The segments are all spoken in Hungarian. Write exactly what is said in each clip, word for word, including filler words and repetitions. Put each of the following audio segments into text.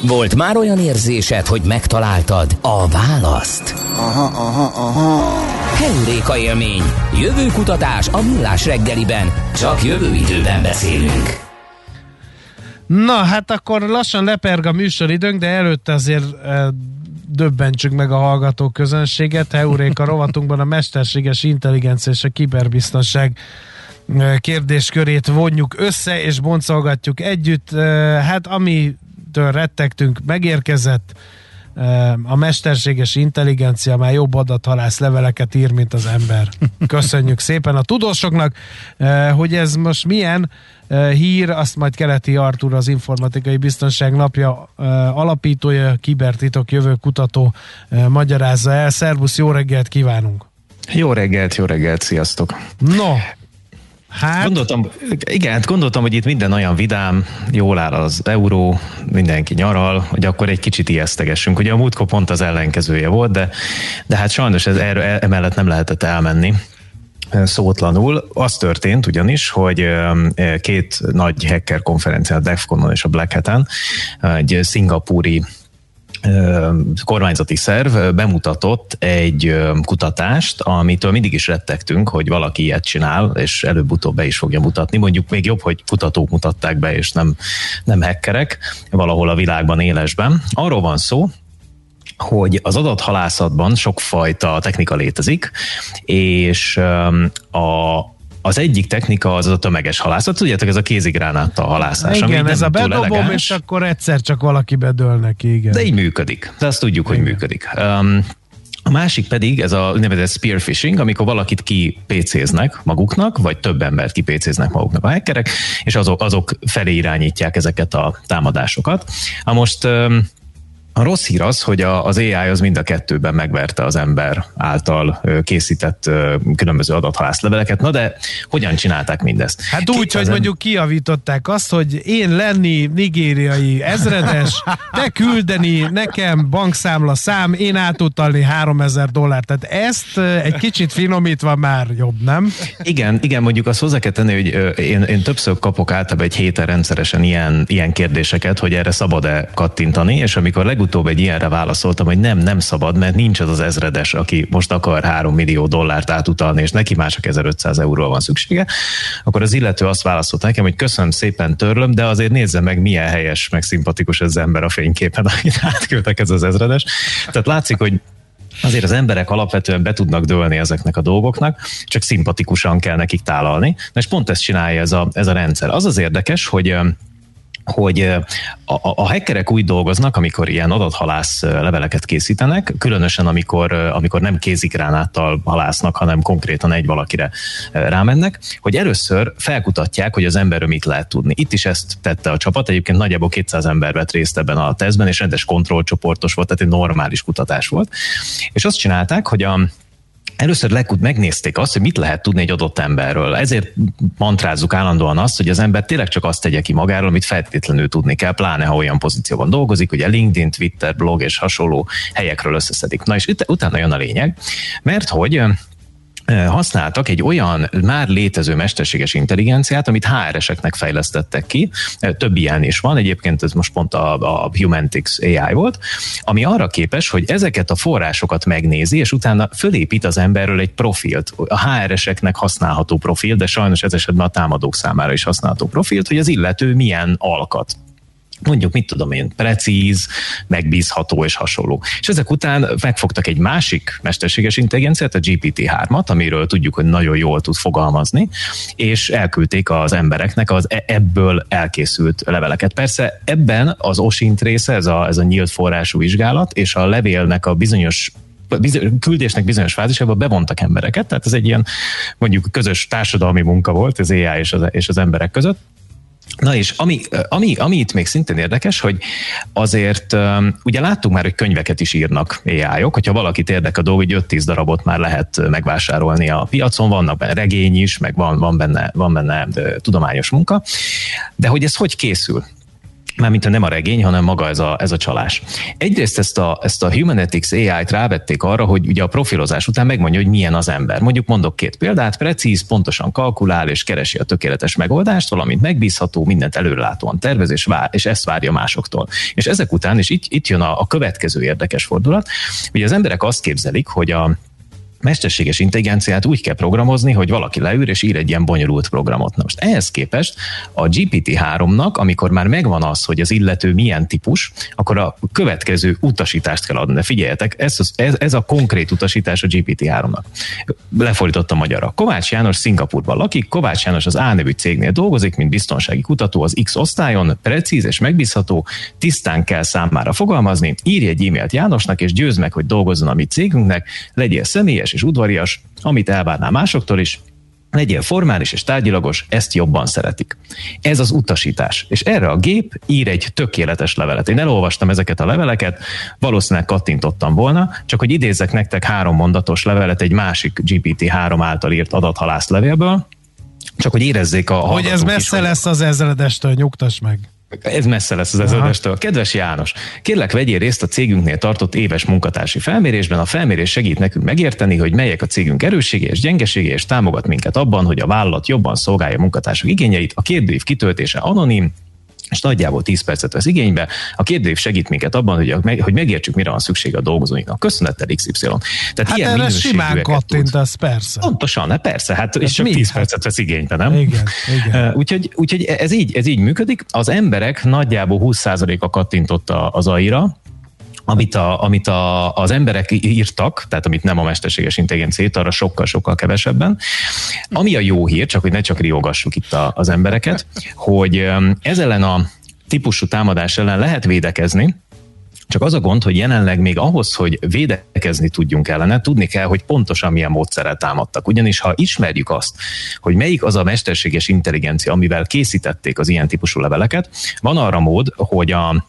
Volt már olyan érzésed, hogy megtaláltad a választ? Aha, aha, aha. Heuréka élmény. Jövőkutatás a Millás reggeliben. Csak jövő időben beszélünk. Na, hát akkor lassan leperg a műsoridőnk, de előtte azért e, döbbentsük meg a hallgató közönséget. Heuréka rovatunkban a mesterséges intelligencia és a kiberbiztonság kérdéskörét vonjuk össze, és boncolgatjuk együtt. E, hát amitől rettegtünk, megérkezett. A mesterséges intelligencia már jobb adathalász leveleket ír, mint az ember. Köszönjük szépen a tudósoknak, hogy ez most milyen hír, azt majd Keleti Artúr, az Informatikai Biztonság Napja alapítója, kibertitok jövő kutató magyarázza el. Szervusz, jó reggelt kívánunk! Jó reggelt, jó reggelt, sziasztok! No, hát... Gondoltam, igen, hát gondoltam, hogy itt minden olyan vidám, jól áll az euró, mindenki nyaral, hogy akkor egy kicsit ijesztegessünk. Ugye a múltkor pont az ellenkezője volt, de, de hát sajnos ez, erről, emellett nem lehetett elmenni szótlanul. Az történt ugyanis, hogy két nagy hacker konferencián, a DEFCON-on és a Black Hat-en, egy szingapúri kormányzati szerv bemutatott egy kutatást, amitől mindig is rettegtünk, hogy valaki ilyet csinál, és előbb-utóbb be is fogja mutatni. Mondjuk még jobb, hogy kutatók mutatták be, és nem, nem hackerek valahol a világban élesben. Arról van szó, hogy az adathalászatban sokfajta technika létezik, és a Az egyik technika az a tömeges halászat, tudjátok, ez a kézigránáttal halászás. Igen, ez a bedobom, és akkor egyszer csak valaki bedől neki, igen. De így működik. De azt tudjuk, igen, hogy működik. Um, a másik pedig ez a nevezett spearfishing, amikor valakit kipécéznek maguknak, vagy több embert kipécéznek maguknak a hackerek, és azok, azok felé irányítják ezeket a támadásokat. Ha most... Um, A rossz hír az, hogy a, az á i az mind a kettőben megverte az ember által készített különböző adathalászleveleket. Na de hogyan csinálták mindezt? Hát úgy, hogy mondjuk kijavították azt, hogy én lenni nigériai ezredes, te küldeni nekem bankszámla szám, én átutalni háromezer dollárt. Tehát ezt egy kicsit finomítva már jobb, nem? Igen, igen, mondjuk azt hozzá kell tenni, hogy én, én többször kapok általában egy héten rendszeresen ilyen, ilyen kérdéseket, hogy erre szabad-e kattintani, és amikor legutóbb utóbb egy ilyenre válaszoltam, hogy nem, nem szabad, mert nincs az az ezredes, aki most akar három millió dollárt átutalni, és neki már csak ezerötszáz euróra van szüksége, akkor az illető azt válaszolt nekem, hogy köszönöm szépen, törlöm, de azért nézze meg, milyen helyes, meg szimpatikus ez az ember a fényképen, akit átküldtek, ez az ezredes. Tehát látszik, hogy azért az emberek alapvetően be tudnak dőlni ezeknek a dolgoknak, csak szimpatikusan kell nekik tálalni. Na és pont ezt csinálja ez a, ez a rendszer. Az az érdekes, hogy hogy a, a hackerek úgy dolgoznak, amikor ilyen adathalász leveleket készítenek, különösen amikor, amikor nem kézigránáttal halásznak, hanem konkrétan egy valakire rámennek, hogy először felkutatják, hogy az emberről mit lehet tudni. Itt is ezt tette a csapat, egyébként nagyjából kétszáz ember vett részt ebben a tesztben, és rendes kontrollcsoportos volt, tehát egy normális kutatás volt. És azt csinálták, hogy a Először legút megnézték azt, hogy mit lehet tudni egy adott emberről. Ezért mantrázzuk állandóan azt, hogy az ember tényleg csak azt tegye ki magáról, amit feltétlenül tudni kell, pláne ha olyan pozícióban dolgozik, ugye LinkedIn, Twitter, blog és hasonló helyekről összeszedik. Na és ut- utána jön a lényeg, mert hogy használtak egy olyan már létező mesterséges intelligenciát, amit há er eseknek fejlesztettek ki. Több ilyen is van, egyébként ez most pont a, a Humantix á i volt, ami arra képes, hogy ezeket a forrásokat megnézi, és utána fölépít az emberről egy profilt, a há er eseknek használható profilt, de sajnos ez esetben a támadók számára is használható profilt, hogy az illető milyen alkat. Mondjuk, mit tudom én, precíz, megbízható és hasonló. És ezek után megfogtak egy másik mesterséges intelligenciát, a gé pé té hármat, amiről tudjuk, hogy nagyon jól tud fogalmazni, és elküldték az embereknek az ebből elkészült leveleket. Persze ebben az o sint része, ez a, ez a nyílt forrású vizsgálat, és a levélnek a bizonyos Bizony, küldésnek bizonyos fázisában bevontak embereket, tehát ez egy ilyen mondjuk közös társadalmi munka volt az á i és az, és az emberek között. Na és ami, ami, ami itt még szintén érdekes, hogy azért um, ugye láttuk már, hogy könyveket is írnak á i-ok, hogyha valakit érdekel a dolog, hogy öt-tíz darabot már lehet megvásárolni a piacon, vannak benne regény is, meg van, van benne, van benne de, tudományos munka, de hogy ez hogy készül? Mármint nem a regény, hanem maga ez a, ez a csalás. Egyrészt ezt a, ezt a Humanetics á í-t rávették arra, hogy ugye a profilozás után megmondja, hogy milyen az ember. Mondjuk mondok két példát, precíz, pontosan kalkulál és keresi a tökéletes megoldást, valamint megbízható, mindent előrelátóan tervez, és, vár, és ezt várja másoktól. És ezek után, és itt, itt jön a, a következő érdekes fordulat, hogy az emberek azt képzelik, hogy a mesterséges intelligenciát úgy kell programozni, hogy valaki leül és ír egy ilyen bonyolult programot. Na most ehhez képest a gé pé té háromnak, amikor már megvan az, hogy az illető milyen típus, akkor a következő utasítást kell adni. De figyeljetek, ez, ez, ez a konkrét utasítás a gé pé té háromnak. Lefordítottam magyarra. Kovács János Szingapurban lakik, Kovács János az A nevű cégnél dolgozik, mint biztonsági kutató az X osztályon, precíz és megbízható, tisztán kell számára fogalmazni, írj egy e-mailt Jánosnak, és győzd meg, hogy dolgozzon a mi cégünknek, legyél személyes és udvarias, amit elvárnál másoktól is, legyél formális és tárgyilagos, ezt jobban szeretik. Ez az utasítás. És erre a gép ír egy tökéletes levelet. Én elolvastam ezeket a leveleket, valószínűleg kattintottam volna, csak hogy idézzek nektek három mondatos levelet egy másik gé pé té három által írt adathalász levélből, csak hogy érezzék a hogy ez messze is, lesz az ezredestől, nyugtass meg. Ez messze lesz az ezredestől. Kedves János, kérlek vegyél részt a cégünknél tartott éves munkatársi felmérésben. A felmérés segít nekünk megérteni, hogy melyek a cégünk erősségei és gyengeségei, és támogat minket abban, hogy a vállalat jobban szolgálja munkatársak igényeit. A kérdőív kitöltése anonim, és nagyjából tíz percet vesz igénybe. A kérdőív segít minket abban, hogy, a, hogy megértsük, mire van szüksége a dolgozóinknak. Köszönettel iksz ipszilon. Tehát hát ilyen erre simán kattintasz, persze. Pontosan, ne, persze, hát, hát és csak tíz percet vesz igénybe, nem? Igen, igen. Úgyhogy, úgyhogy ez, így, ez így működik. Az emberek nagyjából húsz százaléka kattintott az á í-ra, amit, a, amit a, az emberek írtak, tehát amit nem a mesterséges intelligencia írt, arra sokkal-sokkal kevesebben. Ami a jó hír, csak hogy ne csak riogassuk itt a, az embereket, hogy ez ellen a típusú támadás ellen lehet védekezni, csak az a gond, hogy jelenleg még ahhoz, hogy védekezni tudjunk ellene, tudni kell, hogy pontosan milyen módszerrel támadtak. Ugyanis ha ismerjük azt, hogy melyik az a mesterséges intelligencia, amivel készítették az ilyen típusú leveleket, van arra mód, hogy a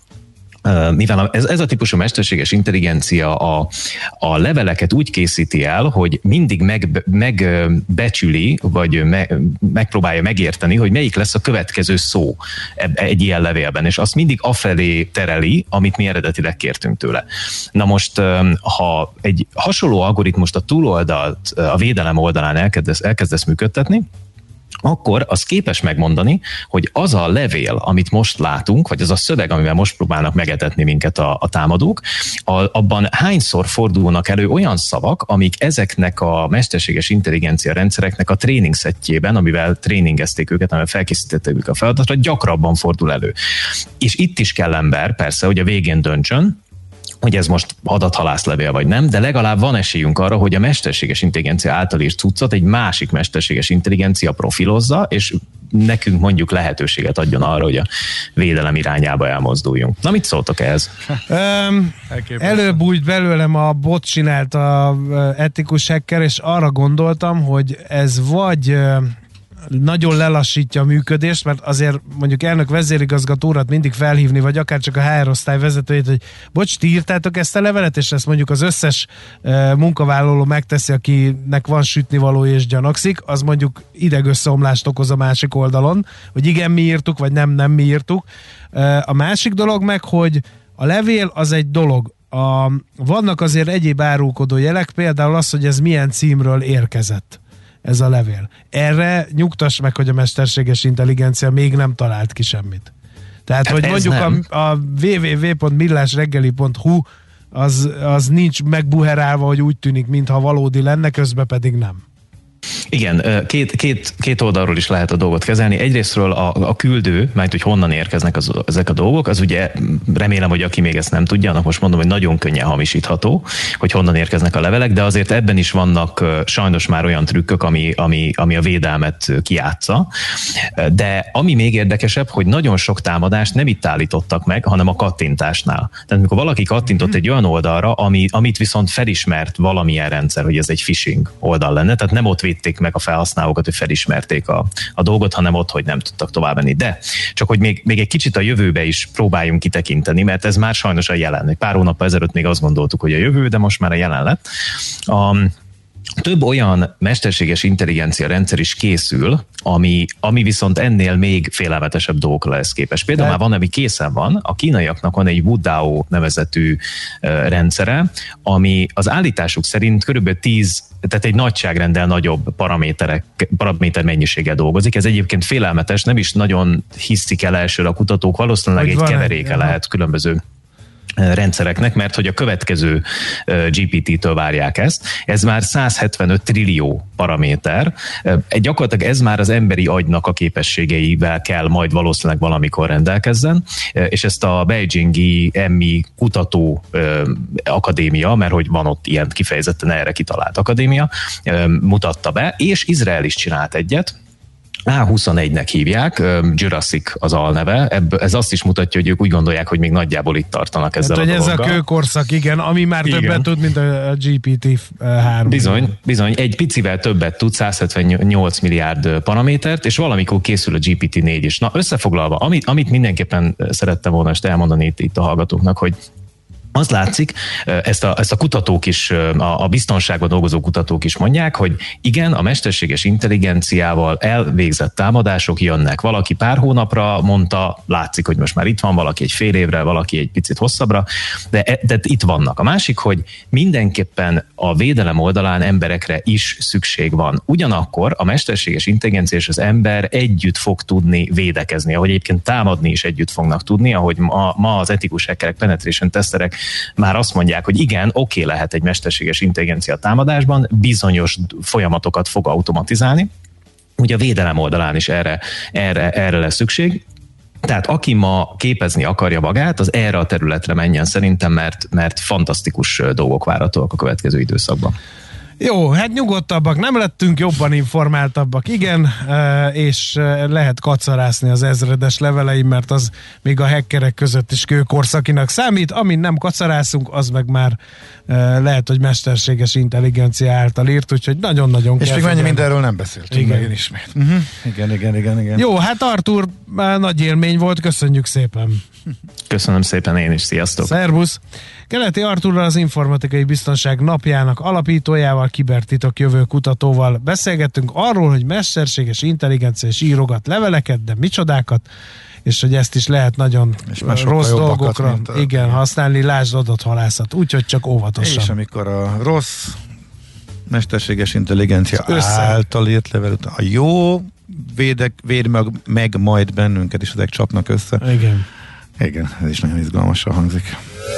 mivel ez, ez a típusú mesterséges intelligencia a, a leveleket úgy készíti el, hogy mindig meg, megbecsüli, vagy me, megpróbálja megérteni, hogy melyik lesz a következő szó egy ilyen levélben, és azt mindig afelé tereli, amit mi eredetileg kértünk tőle. Na most, ha egy hasonló algoritmust a túloldalt, a védelem oldalán elkezdesz, elkezdesz működtetni, akkor az képes megmondani, hogy az a levél, amit most látunk, vagy az a szöveg, amivel most próbálnak megetetni minket a, a támadók, a, abban hányszor fordulnak elő olyan szavak, amik ezeknek a mesterséges intelligencia rendszereknek a tréning szettjében, amivel tréningezték őket, amivel felkészítették őket a feladatra, gyakrabban fordul elő. És itt is kell ember, persze, hogy a végén döntsön, hogy ez most adathalászlevél vagy nem, de legalább van esélyünk arra, hogy a mesterséges intelligencia által írt cuccot egy másik mesterséges intelligencia profilozza, és nekünk mondjuk lehetőséget adjon arra, hogy a védelem irányába elmozduljunk. Na, mit szóltok ehhez? Um, előbújt belőlem a bot csinált a etikus hacker, és arra gondoltam, hogy ez vagy nagyon lelassítja a működést, mert azért mondjuk elnök vezérigazgatórat mindig felhívni, vagy akár csak a há er osztály vezetőjét, hogy bocs, ti írtátok ezt a levelet, és ezt mondjuk az összes uh, munkavállaló megteszi, akinek van sütnivaló és gyanakszik, az mondjuk idegösszeomlást okoz a másik oldalon, hogy igen, mi írtuk, vagy nem, nem mi írtuk. Uh, a másik dolog meg, hogy a levél az egy dolog. A, vannak azért egyéb árulkodó jelek, például az, hogy ez milyen címről érkezett, ez a levél. Erre nyugtass meg, hogy a mesterséges intelligencia még nem talált ki semmit. Tehát, hát hogy mondjuk a, a double-u double-u double-u pont millásreggeli pont hu az, az nincs megbuherálva, hogy úgy tűnik, mintha valódi lenne, közben pedig nem. Igen, két, két, két oldalról is lehet a dolgot kezelni. Egyrésztről a, a küldő, mert hogy honnan érkeznek az, ezek a dolgok, az ugye remélem, hogy aki még ezt nem tudja, annak most mondom, hogy nagyon könnyen hamisítható, hogy honnan érkeznek a levelek, de azért ebben is vannak sajnos már olyan trükkök, ami, ami, ami a védelmet kiátsza. De ami még érdekesebb, hogy nagyon sok támadást nem itt állítottak meg, hanem a kattintásnál. Tehát amikor valaki kattintott egy olyan oldalra, ami, amit viszont felismert valamilyen rendszer, hogy ez egy phishing oldal lenne, tehát nem ott védték meg a felhasználókat, hogy felismerték a, a dolgot, hanem ott, hogy nem tudtak tovább menni. De csak, hogy még, még egy kicsit a jövőbe is próbáljunk kitekinteni, mert ez már sajnos a jelen. Egy pár hónappal ezelőtt még azt gondoltuk, hogy a jövő, de most már a jelen lett. A, több olyan mesterséges intelligencia rendszer is készül, ami, ami viszont ennél még félelmetesebb dolgokra lesz képes. Például már van, ami készen van, a kínaiaknak van egy Wudao nevezetű uh, rendszere, ami az állításuk szerint körülbelül tíz, tehát egy nagyságrendel nagyobb paraméterek, paraméter mennyiséggel dolgozik. Ez egyébként félelmetes, nem is nagyon hiszik el elsőre a kutatók, valószínűleg hogy egy keveréke egy, lehet különböző rendszereknek, mert hogy a következő gé pé té-től várják ezt. Ez már száz hetvenöt trillió paraméter. Gyakorlatilag ez már az emberi agynak a képességeivel kell majd valószínűleg valamikor rendelkezzen, és ezt a Beijingi em i kutató akadémia, mert hogy van ott ilyen kifejezetten erre kitalált akadémia, mutatta be, és Izrael is csinált egyet, á huszonegynek hívják, Jurassic az alneve, Ebből, ez azt is mutatja, hogy ők úgy gondolják, hogy még nagyjából itt tartanak ezzel hát, a dologgal. Ez a kőkorszak, igen, ami már igen. többet tud, mint a gé pé té három. Bizony, bizony, egy picivel többet tud, száz hetvennyolc milliárd paramétert, és valamikor készül a gé pé té négy is. Na, összefoglalva, amit, amit mindenképpen szerettem volna most elmondani itt, itt a hallgatóknak, hogy az látszik, ezt a, ezt a kutatók is, a, a biztonságban dolgozó kutatók is mondják, hogy igen, a mesterséges intelligenciával elvégzett támadások jönnek. Valaki pár hónapra mondta, látszik, hogy most már itt van, valaki egy fél évre, valaki egy picit hosszabbra, de, de itt vannak. A másik, hogy mindenképpen a védelem oldalán emberekre is szükség van. Ugyanakkor a mesterséges intelligencia és az ember együtt fog tudni védekezni, ahogy egyébként támadni is együtt fognak tudni, ahogy ma, ma az etikus hackerek, penetration teszterek már azt mondják, hogy igen, oké, okay, lehet egy mesterséges intelligencia támadásban, bizonyos folyamatokat fog automatizálni. Ugye a védelem oldalán is erre, erre, erre lesz szükség. Tehát aki ma képezni akarja magát, az erre a területre menjen szerintem, mert, mert fantasztikus dolgok várhatóak a következő időszakban. Jó, hát nyugodtabbak nem lettünk, jobban informáltabbak, igen, és lehet kacarászni az ezredes leveleim, mert az még a hackerek között is kőkorszakinak számít, amin nem kacarászunk, az meg már lehet, hogy mesterséges intelligencia által írt, úgyhogy nagyon-nagyon és még mennyi mindenről nem beszéltünk igen. megint ismét. Uh-huh. Igen, igen, igen, igen. Jó, hát Artur, nagy élmény volt, köszönjük szépen. Köszönöm szépen én is, sziasztok. Szervusz. Keleti Artúrral, az Informatikai Biztonság Napjának alapítójával, kibertitok jövő kutatóval beszélgettünk arról, hogy mesterséges intelligencia és írogat leveleket, de micsodákat, és hogy ezt is lehet nagyon rossz dolgokra a... igen, használni, lásd adathalászat, úgyhogy csak óvatosan. És amikor a rossz mesterséges intelligencia Össze. által írt level után a jó védek, véd meg, meg majd bennünket, és ezek csapnak össze. Igen. Igen, ez is nagyon izgalmasan hangzik.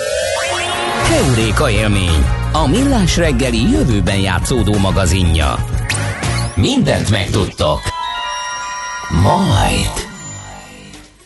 Heuréka élmény, a millás reggeli jövőben játszódó magazinja. Mindent megtudtok. Majd.